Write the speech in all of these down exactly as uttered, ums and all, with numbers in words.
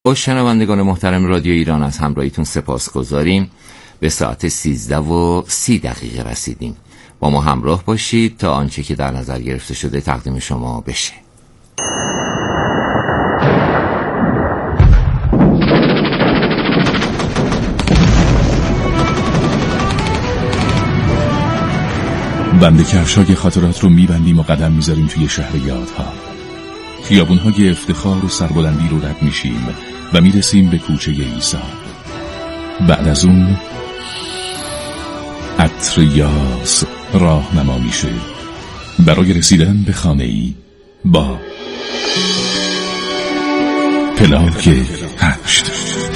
با شنوندگان محترم رادیو ایران از همراهیتون سپاسگزاریم. به ساعت سیزده و سی دقیقه رسیدیم. با ما همراه باشید تا آنچه که در نظر گرفته شده تقدیم شما بشه. بند کفشای خاطرات رو میبندیم و قدم میذاریم توی شهر یادها. خیابونهای افتخار و سربلندی رو رد میشیم و میرسیم به کوچه عیسی. بعد از اون عطر یاس راهنما میشه برای رسیدن به خانه‌ای با پلاک هشت.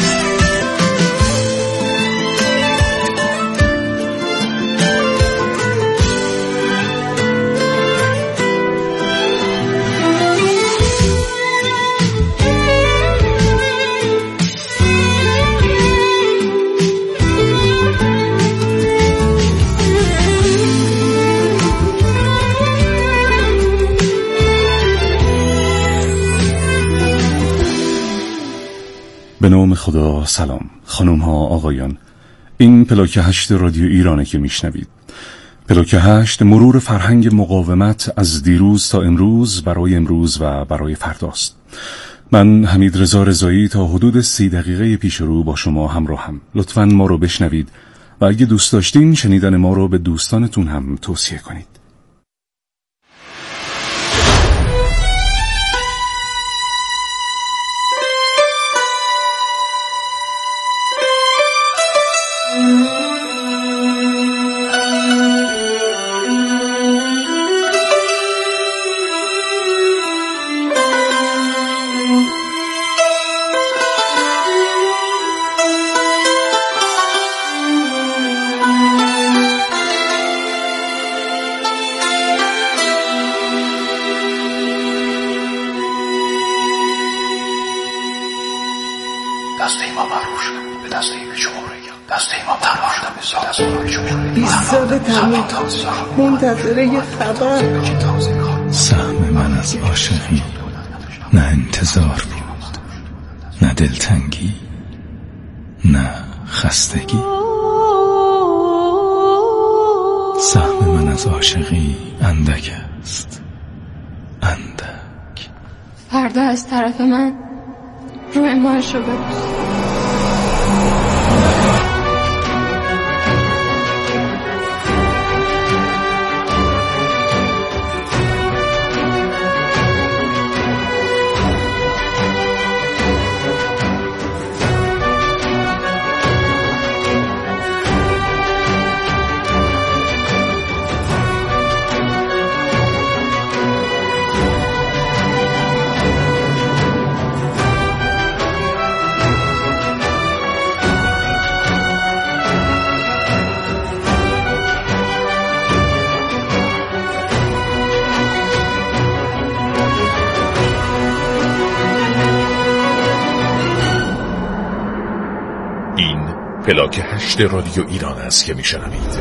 به نام خدا. سلام خانم ها آقایان، این پلاک هشت رادیو ایرانه که میشنوید. پلاک هشت مرور فرهنگ مقاومت از دیروز تا امروز، برای امروز و برای فرداست. من حمید رضا رضایی تا حدود سی دقیقه پیش رو با شما همراهم. لطفاً ما رو بشنوید و اگه دوست داشتین شنیدن ما رو به دوستانتون هم توصیه کنید. دست امام معروف شد به دست این جمهوری، دست امام تنها شدم به دست امام جمهوری. بیست سال تمام منتظره یه خبر. سهم من از عاشقی نه انتظار بود، نه دلتنگی، نه خستگی. سهم من از عاشقی اندک است، اندک. فردا از طرف من روی ماهش رو ببوس. پلاک هشت رادیو ایران است که میشنوید.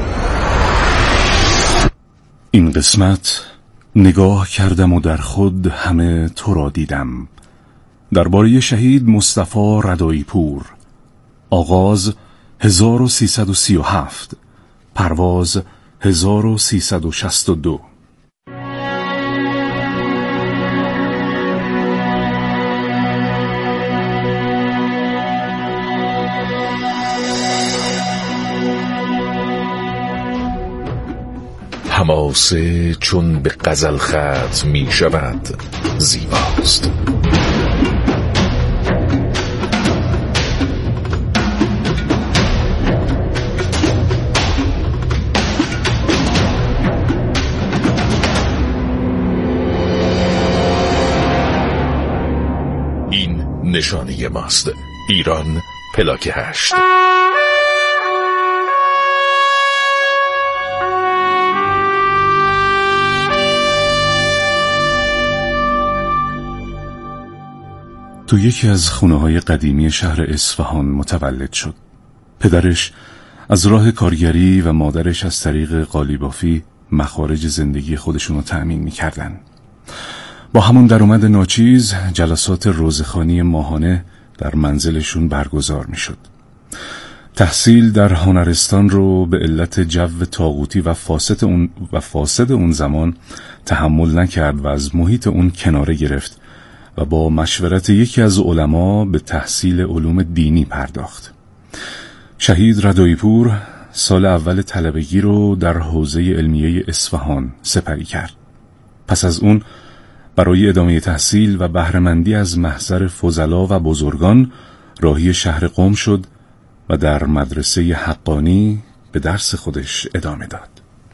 این قسمت نگاه کردم و در خود همه تو را دیدم. درباره شهید مصطفی ردایی پور. آغاز هزار و سیصد و سی و هفت، پرواز هزار و سیصد و شصت و دو. حماسه چون به غزل ختم می شود زیباست. این نشانه ماست. ایران پلاک هشت. تو یکی از خونه‌های قدیمی شهر اصفهان متولد شد. پدرش از راه کارگری و مادرش از طریق قالیبافی مخارج زندگی خودشونو تأمین می‌کردن. با همون درآمد ناچیز جلسات روزخوانی ماهانه در منزلشون برگزار می شد. تحصیل در هنرستان رو به علت جو طاغوتی و فاسد اون و فاسد اون زمان تحمل نکرد و از محیط اون کناره گرفت و با مشورت یکی از علما به تحصیل علوم دینی پرداخت. شهید ردایی‌پور سال اول طلبگی رو در حوزه علمیه اصفهان سپری کرد. پس از اون برای ادامه تحصیل و بهره‌مندی از محضر فضلا و بزرگان راهی شهر قم شد و در مدرسه حقانی به درس خودش ادامه داد.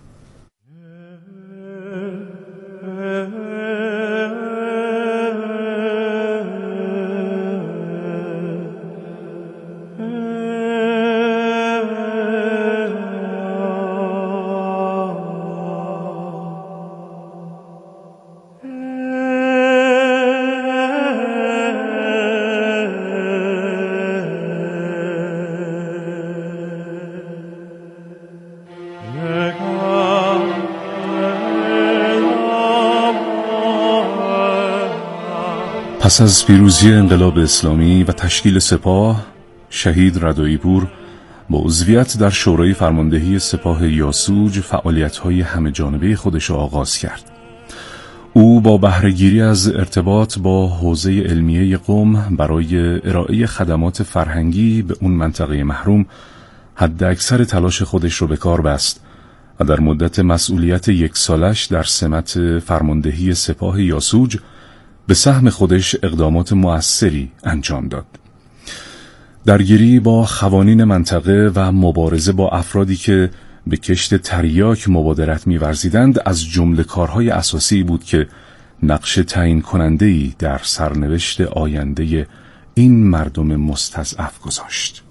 پس از پیروزی انقلاب اسلامی و تشکیل سپاه، شهید ردایی‌پور با عضویت در شورای فرماندهی سپاه یاسوج فعالیت‌های همه جانبه خودش را آغاز کرد. او با بهره‌گیری از ارتباط با حوزه علمیه قم برای ارائه خدمات فرهنگی به اون منطقه محروم حد اکثر تلاش خودش رو به کار بست و در مدت مسئولیت یک سالش در سمت فرماندهی سپاه یاسوج به سهم خودش اقدامات مؤثری انجام داد. درگیری با قوانین منطقه و مبارزه با افرادی که به کشت تریاک مبادرت می‌ورزیدند از جمله کارهای اساسی بود که نقش تعیین کننده‌ای در سرنوشت آینده این مردم مستضعف گذاشت.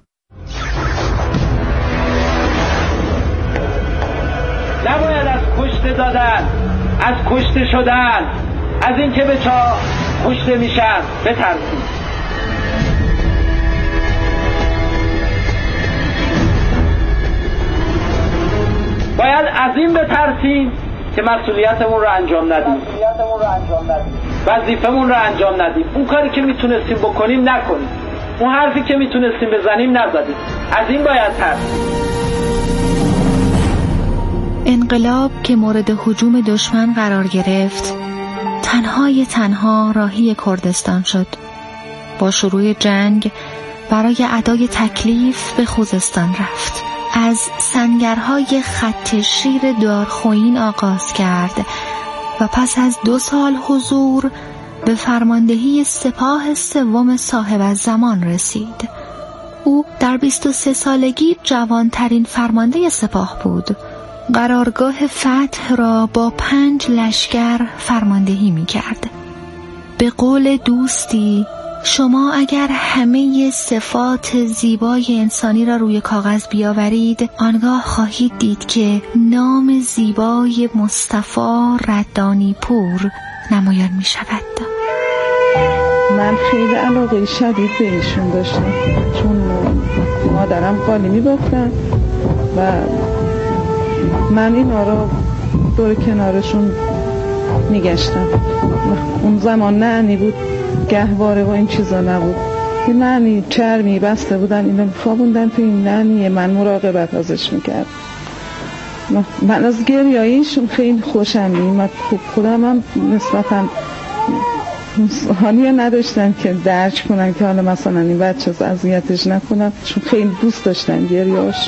نباید از کشته دادن، از کشته شدن، از این که به چاه کشته میشن بترسیم. باید از این بترسیم که مسئولیتمون رو انجام ندیم، وظیفمون رو انجام ندیم. اون کاری که میتونستیم بکنیم نکنیم، اون حرفی که میتونستیم بزنیم نزدیم. از این باید ترسیم. انقلاب که مورد هجوم دشمن قرار گرفت، تنهای تنها راهی کردستان شد. با شروع جنگ برای ادای تکلیف به خوزستان رفت. از سنگرهای خط شیر دارخویین آغاز کرد و پس از دو سال حضور به فرماندهی سپاه سوم صاحب الزمان رسید. او در بیست و سه سالگی جوانترین فرمانده سپاه بود. قرارگاه فتح را با پنج لشکر فرماندهی می کرد. به قول دوستی، شما اگر همه صفات زیبای انسانی را روی کاغذ بیاورید، آنگاه خواهید دید که نام زیبای مصطفی ردانی‌پور نمایان می شود. من خیلی علاقه شدید به ایشون داشتم، چون مادرم قالی می بافتن و من اینا رو دور کنارشون میگشتم. اون زمان نعنی بود، گهواره و این چیزا نبود. این نعنی چرمی بسته بودن، اینا می‌خوابوندن تو این نعنیه، من مراقبت ازش میکرد. من از گریاییشون خیلی خوشم میومد. خب خودم هم نسبتاً حالی نداشتن که درک کنن که حالا مثلا این بچه اذیتش نکنن، چون خیلی دوست داشتن گریه‌اش.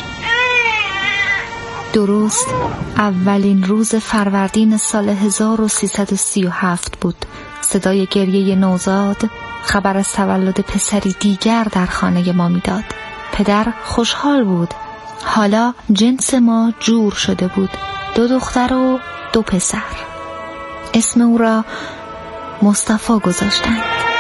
درست اولین روز فروردین سال هزار و سیصد و سی و هفت بود. صدای گریه نوزاد خبر از تولد پسری دیگر در خانه ما میداد. پدر خوشحال بود. حالا جنس ما جور شده بود، دو دختر و دو پسر. اسم او را مصطفی گذاشتند.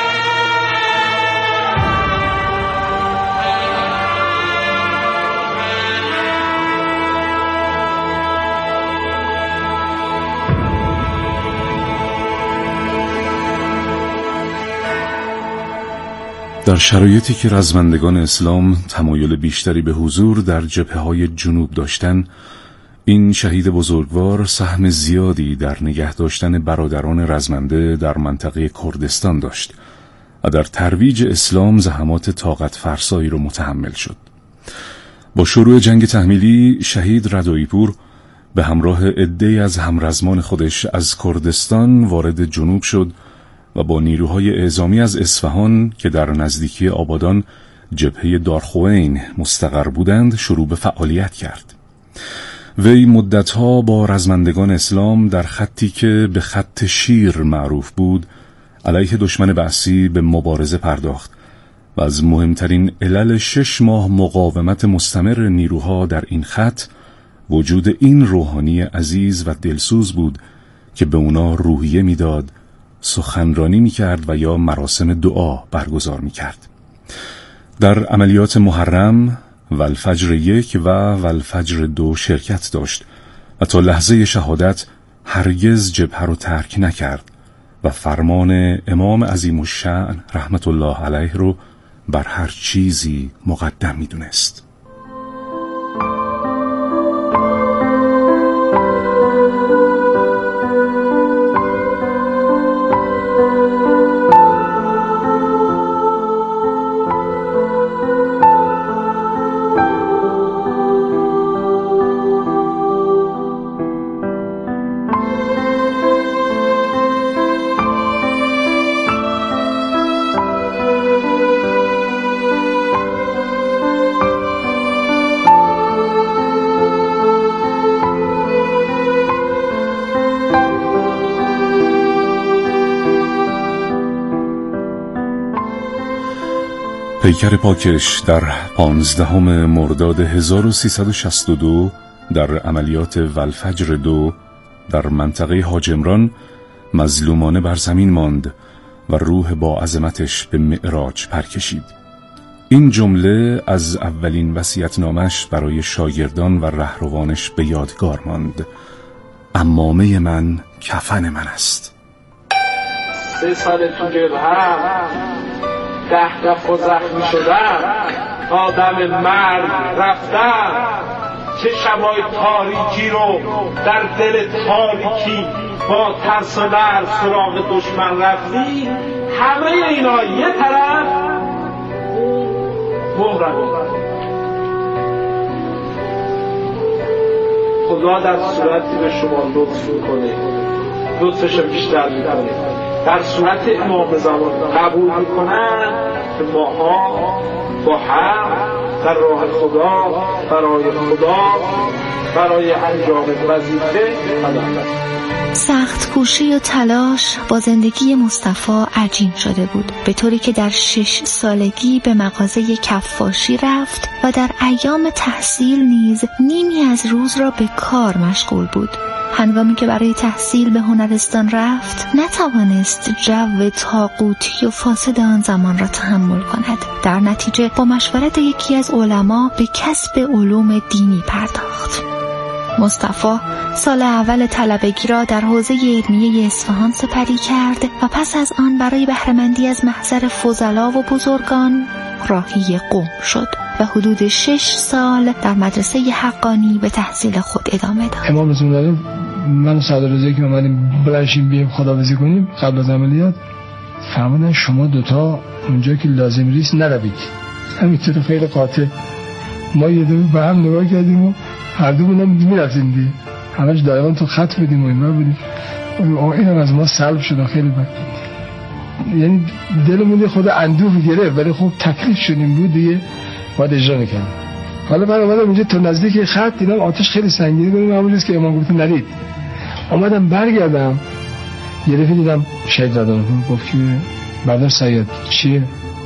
در شرایطی که رزمندگان اسلام تمایل بیشتری به حضور در جبهه‌های جنوب داشتند، این شهید بزرگوار سهم زیادی در نگه داشتن برادران رزمنده در منطقه کردستان داشت و در ترویج اسلام زحمات طاقت فرسایی رو متحمل شد. با شروع جنگ تحمیلی شهید ردایی-پور به همراه عده‌ای از همرزمان خودش از کردستان وارد جنوب شد و با نیروهای اعزامی از اصفهان که در نزدیکی آبادان جبهه دارخوین مستقر بودند شروع به فعالیت کرد. وی مدتها با رزمندگان اسلام در خطی که به خط شیر معروف بود علیه دشمن بعثی به مبارزه پرداخت و از مهمترین علل شش ماه مقاومت مستمر نیروها در این خط وجود این روحانی عزیز و دلسوز بود که به اونا روحیه میداد، سخنرانی میکرد و یا مراسم دعا برگزار میکرد. در عملیات محرم والفجر یک و والفجر دو شرکت داشت و تا لحظه شهادت هرگز جبهه رو ترک نکرد و فرمان امام عظیم الشأن رحمت الله علیه رو بر هر چیزی مقدم میدونست. پیکر پاکش در پانزدهم مرداد هزار و سیصد و شصت و دو در عملیات والفجر دو در منطقه حاج عمران مظلومانه بر زمین ماند و روح با عظمتش به معراج پر کشید. این جمله از اولین وصیت‌نامه‌اش برای شاگردان و رهروانش به یادگار ماند: عمامه من کفن من است. سه سال تو جبهه ده دفعه زخمی شدم، تا دم مرگ رفتم. چه شبای تاریکی رو در دل تاریکی با ترس و لرز سراغ دشمن رفتی. همه اینا یه طرف مهرم. خدا در صورتی به شما لطف میکنه، لطفش بیشتر میکنه. در صورت امام زمان قبول میکنن که ماها با حق در راه خدا برای خدا برای انجام وظیفه قدم. سخت کوشی و تلاش با زندگی مصطفی عجین شده بود، به طوری که در شش سالگی به مغازه کفاشی رفت و در ایام تحصیل نیز نیمی از روز را به کار مشغول بود. هنگامی که برای تحصیل به هنرستان رفت نتوانست جو طاغوتی و فاسد آن زمان را تحمل کند. در نتیجه با مشورت یکی از علما به کسب علوم دینی پرداخت. مصطفی سال اول طلبگی را در حوزه علمیه اصفهان سپری کرد و پس از آن برای بهره‌مندی از محضر فضلا و بزرگان راهی قم شد و حدود شش سال در مدرسه حقانی به تحصیل خود ادامه داد. امام رسول الله من و صدر رضایی که اومدیم بلنشیم بیایم خداحافظی کنیم قبل از عملیات فرمودن شما دوتا اونجا که لازم ریست نروید. همینطور خیلی قاطع ما یه دو به هم نگاه کردیم و هر دو بودم میرفتیم دیگه، همش دائما تو خط بودیم و اینا بودیم. این هم از ما سلب شد خیلی بد، یعنی دلمون خود اندوه گرفت، ولی خب تکلیف شدیم بود دیگه باید اجرا میکنیم. حالا من اومدم اینجا تا نزدیک خط دیدم آتش خیلی سنگینی داریم، همونجاست که امام گفت نرید. اومدم برگردم یه دفعه دیدم شهید دادم گفت که برادر سید چیه؟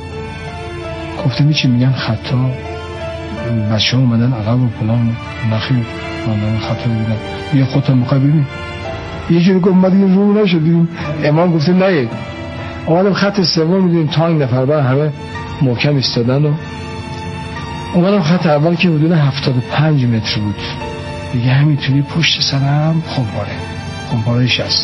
گفتم چی میگن خطا بچه ها اومدن عقب و پلان. نخیر من خطا دیدم. یه خودتا میخوای ببین یه جوری گفت ما دیگه رو نشدیم. امام گفت نه. اومدم خط سوم میدونیم تانگ نفر بر همه محکم ایستادن و اومدم خط اول که حدود هفتاد و پنج متر بود دیگه، همینطوری پشت سرم خمپاره خمپاره شست.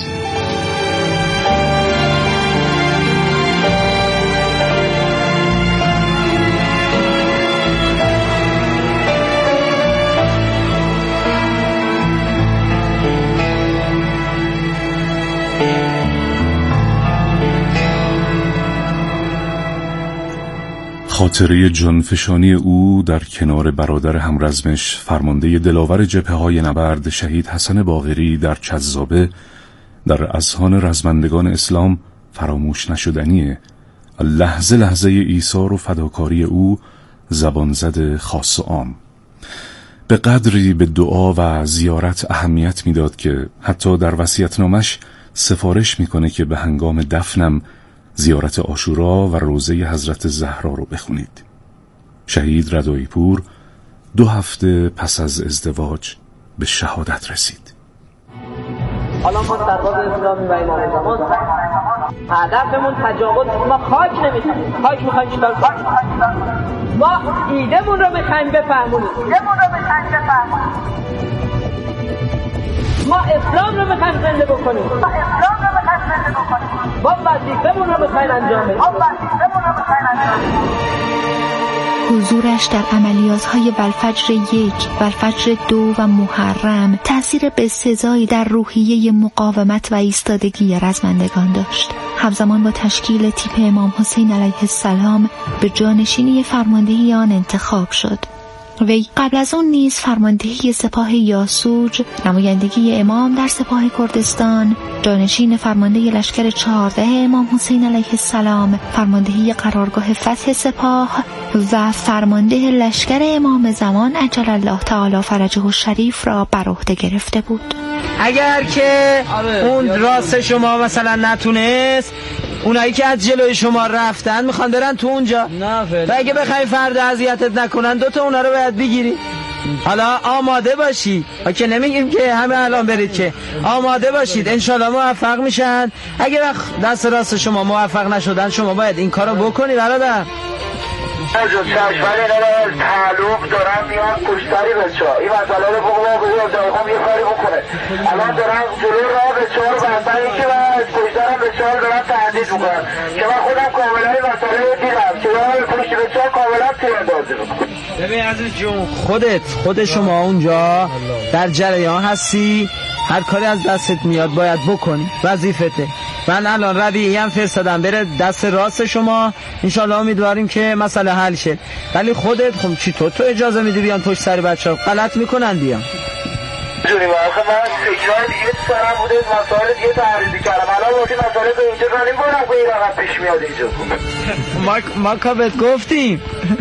خاطره جانفشانی او در کنار برادر همرزمش فرمانده دلاور جبهه‌های نبرد شهید حسن باقری در چذابه در اذهان رزمندگان اسلام فراموش نشدنیه. لحظه لحظه ایثار و فداکاری او زبان زد خاص و عام. به قدری به دعا و زیارت اهمیت میداد که حتی در وصیت‌نامش سفارش میکنه که به هنگام دفنم زیارت عاشورا و روضه حضرت زهرا رو بخونید. شهید ردایی پور دو هفته پس از ازدواج به شهادت رسید. حالا ما سرباز اسلامی و امام زمان هدفمون تجاوز، ما خاک نمیخوایم. خاک میخوایم چیکار کنیم؟ ما ایدهمون رو میخوایم بفهمونیم. ایدهمون رو میخوایم بفهمونیم. ما اسلام رو میخوایم زنده بکنیم. ما اسلام رو میخوایم زنده بکنیم. ما وظیفه‌مون رو میخوایم انجام بدیم. ما وظیفه‌مون رو میخوایم انجام بدیم. حضورش در عملیات‌های والفجر یک، والفجر دو و محرم تأثیر بسزایی در روحیه مقاومت و ایستادگی رزمندگان داشت. همزمان با تشکیل تیپ امام حسین علیه السلام به جانشینی فرماندهی آن انتخاب شد. وی قبل از اون نیز فرماندهی سپاه یاسوج، نمایندگی امام در سپاه کردستان، جانشین فرمانده لشکر چهارده امام حسین علیه السلام، فرماندهی قرارگاه فتح سپاه و فرمانده لشکر امام زمان عجل الله تعالی فرجه الشریف را بر عهده گرفته بود. اگر که اون راست شما مثلا نتونست، اونایی که از جلوی شما رفتن میخوان برن تو اونجا و اگه بخوای فردا اذیتت نکنن دوتا اونا رو باید بگیری. حالا آماده باشید، که نمیگیم که همه الان برید، که آماده باشید انشالله موفق میشن. اگه دست راست شما موفق نشدن شما باید این کارو بکنی برادر. جو چشمن اینا رو تعلق دارن میان کشتری بچه ها این مسئله رو بگو بگو جایخوام یه کاری بکنه. الان دارن جلو راه بچه ها رو بستن این که من از کشترم بچه ها رو دارن تهدید میکنن که من خودم کاملا این مسئله رو دیدم که دارم پشت بچه ها کاملا تیراندازی میکنم. ببین عزیز جون، خودت خود شما اونجا در جریان هستی، هر کاری از دستت میاد باید بکنی، وظیفته. من الان رویه هم فرستادم بره دست راست شما، انشالله امیدواریم که مسئله حل شه. ولی خودت خب چی تو تو اجازه میدی بیان پشت سر بچه ها غلط میکنن بیان؟ جونی من آخه من فکرهای دیگه تو سرم بوده، مسائل دیگه تحریزی کردم. الان وقتی مسائل به اینجا رانیم کنم که این رقم پیش میاد اینجا. ما ما که بهت گفتیم.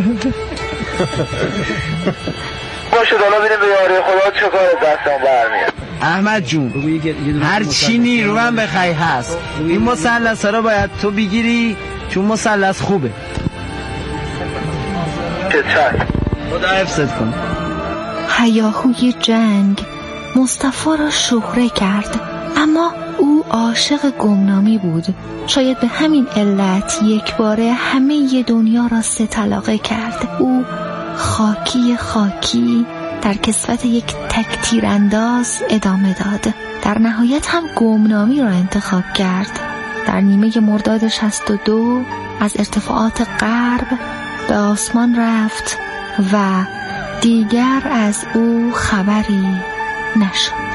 باشه حالا ببینیم به یاری خدا چه کار دستم برمیاد. احمد جون، هر چی نیرو هم بخوای هست، این مثلث ها رو باید تو بگیری چون مثلث خوبه. چه چند خدا حفظت کن. هیاهوی جنگ مصطفی را شهره کرد، اما او عاشق گمنامی بود. شاید به همین علت یک باره همه ی دنیا را سه طلاقه کرد. او خاکی خاکی در کسوت یک تک تیرانداز ادامه داد. در نهایت هم گمنامی را انتخاب کرد. در نیمه مرداد شصت و دو از ارتفاعات غرب به آسمان رفت و دیگر از او خبری نشد.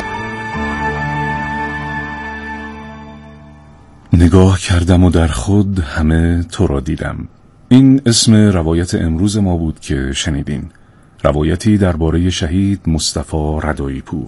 نگاه کردم و در خود همه تو را دیدم. این اسم روایت امروز ما بود که شنیدین. روایتی درباره شهید مصطفی ردایی پور.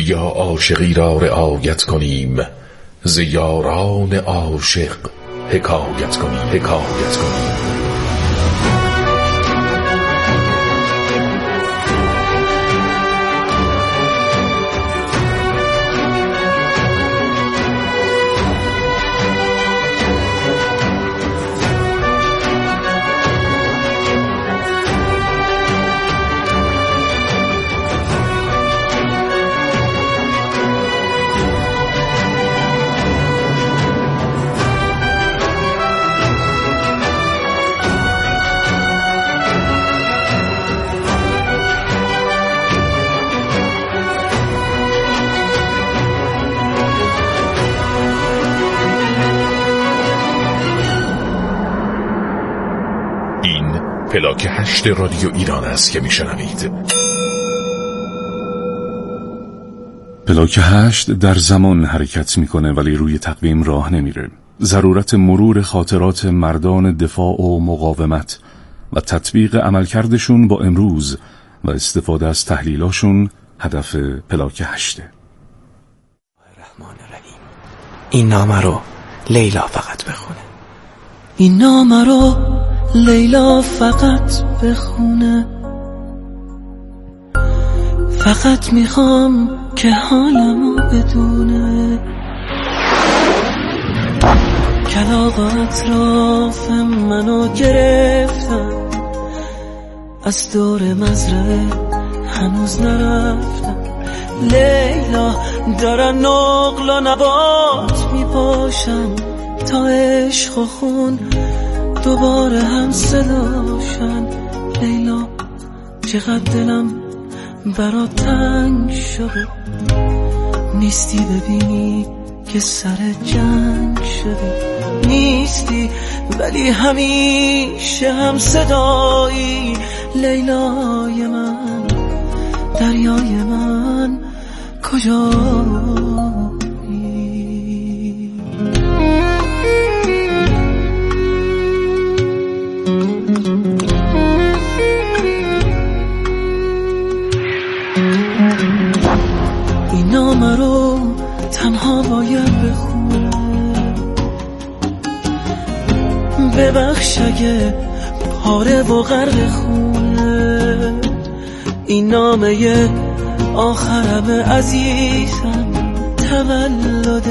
یا عاشقی را رعایت کنیم، ز یاران عاشق حکایت کنیم حکایت کنیم پلاک هشت رادیو ایران است که میشنوید. پلاک هشت در زمان حرکت میکنه ولی روی تقویم راه نمیره. ضرورت مرور خاطرات مردان دفاع و مقاومت و تطبیق عملکردشون با امروز و استفاده از تحلیلاشون هدف پلاک هشته. الرحمن الرحیم. این نامه رو لیلا فقط بخونه. این نامه رو لیلا فقط بخونه. فقط میخوام که حالمو بدونه. کلاغ اطراف منو گرفتن، از دور مزرعه هنوز نرفتم. لیلا دارن نقل و نبات میپاشن تا عشق و خون دوباره هم صداشن. لیلا چقدر دلم برات تنگ شده، نیستی ببینی که سر جنگ شده. نیستی ولی همیشه هم صدایی. لیلای من، دریای من، کجایی؟ این نامه رو تنها باید بخونه. ببخش اگه پاره و غرق خونه. این نامه آخرم عزیزم، تولد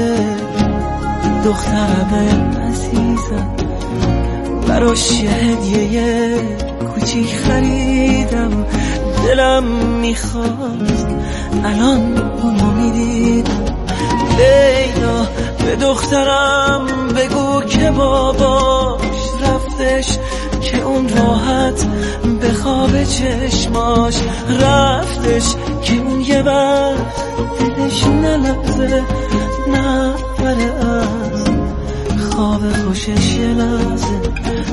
دخترم عزیزم. براش یه هدیه کوچیک خریدم، دلم میخواست الان اونو میدیدم. لیلا به دخترم بگو که باباش رفتش، که اون راحت به خواب چشماش رفتش، که اون یه وقت دلش نلرزه نفره از خواب خوشش یه لحظه.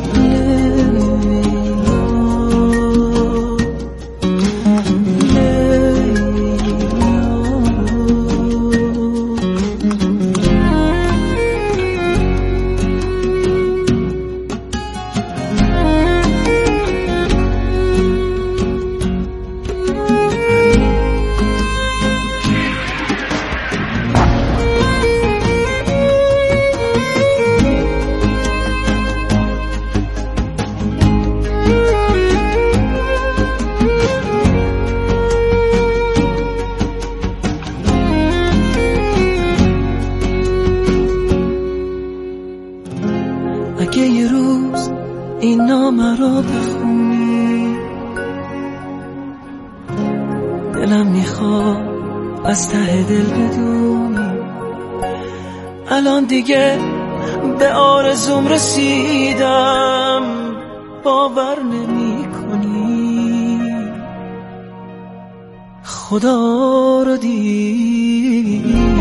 اگه یه روز این نامه رو بخونی، دلم میخواد از ته دل بدونی الان دیگه به آرزوم رسیدم. باور نمی کنی خدا رو دیدم.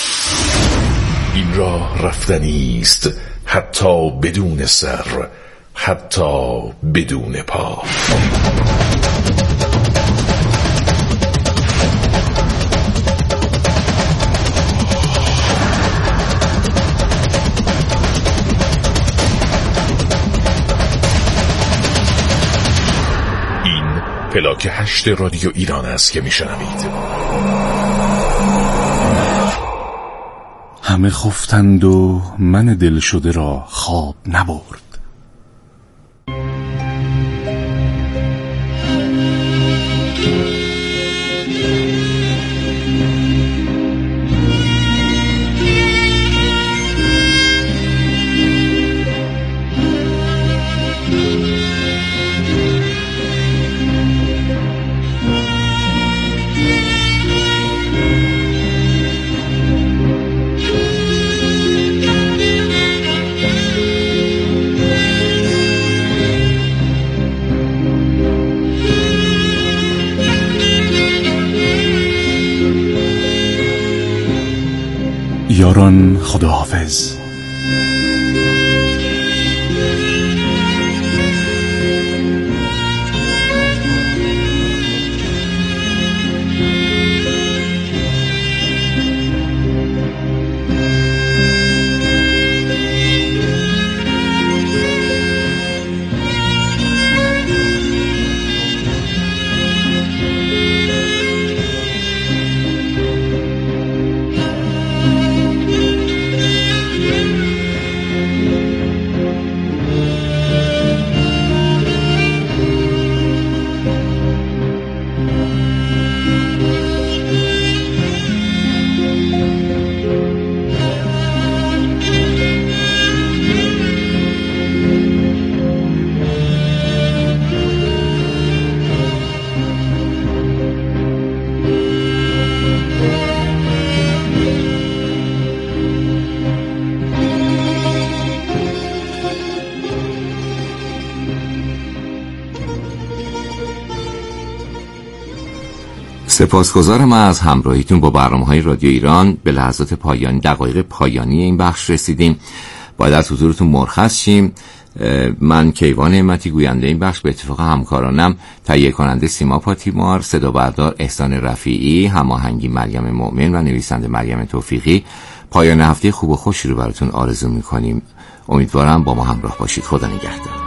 راه رفتنی است حتی بدون سر، حتی بدون پا. این پلاک هشت رادیو ایران است که میشنوید. همه خفتند و من دل شده را خواب نبرد. یاران خداحافظ. سپاسگزارم از همراهیتون با برنامه‌های رادیو ایران. به لحظات پایانی، دقایق پایانی این بخش رسیدیم. باید از حضورتون مرخص شیم. من کیوان نعمتی گوینده این بخش به اتفاق همکارانم تهیه کننده سیما پاتیمار، صدا بردار احسان رفیعی، هماهنگی مریم مؤمن و نویسنده مریم توفیقی پایان هفته خوب و خوشی رو براتون آرزو می‌کنیم. امیدوارم با ما همراه باشید. خدا نگهدار.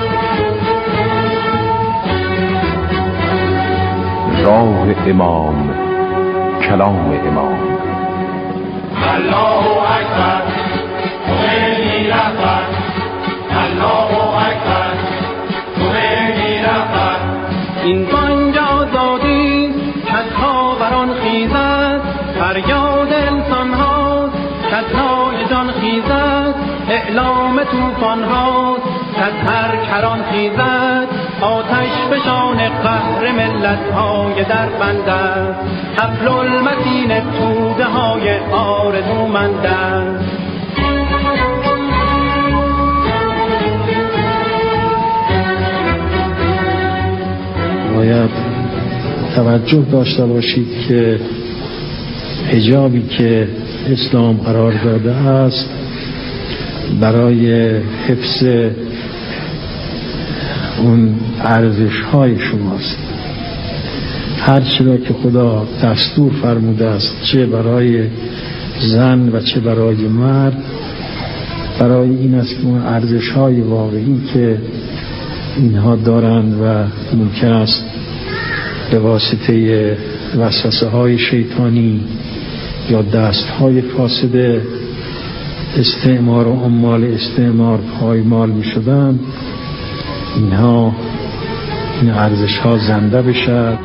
راه امام، کلام امام. الله اکبر، خمینی رهبر. الله اکبر، خمینی رهبر. این بانگ آزادی کز ها بران خیزد، فریاد انسان هاست کز های جان خیزد، اعلام توفان هاست کز هر کران خیزد، آتش بشان قهر ملت های در بند است، حبل المتین توده های آرزومند است. باید توجه داشته باشید که حجابی که اسلام قرار داده است برای حفظ اون ارزش های شماست. هر چی را که خدا دستور فرموده است، چه برای زن و چه برای مرد، برای این است که اون ارزش های واقعی که اینها دارند و ممکن است به واسطه وسوسه های شیطانی یا دست های فاسد استعمار و عمال استعمار پایمال می شدند، اینها این ارزش ها زنده بشد.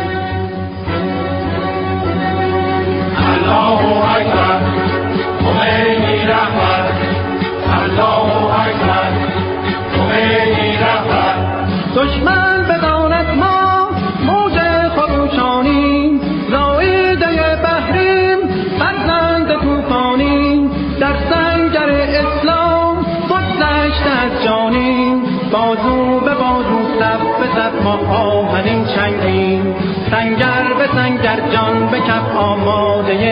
الله اکبر، خمینی رهبر. الله اکبر، خمینی رهبر. دشمن بداند ما موج خروشانی، رایده بحریم فرزند توفانی، در سنگر اسلام گذشته از جانیم، بازو به بازو صف به صف ما آهنین چنگیم، سنگر به سنگر جان به کف آماده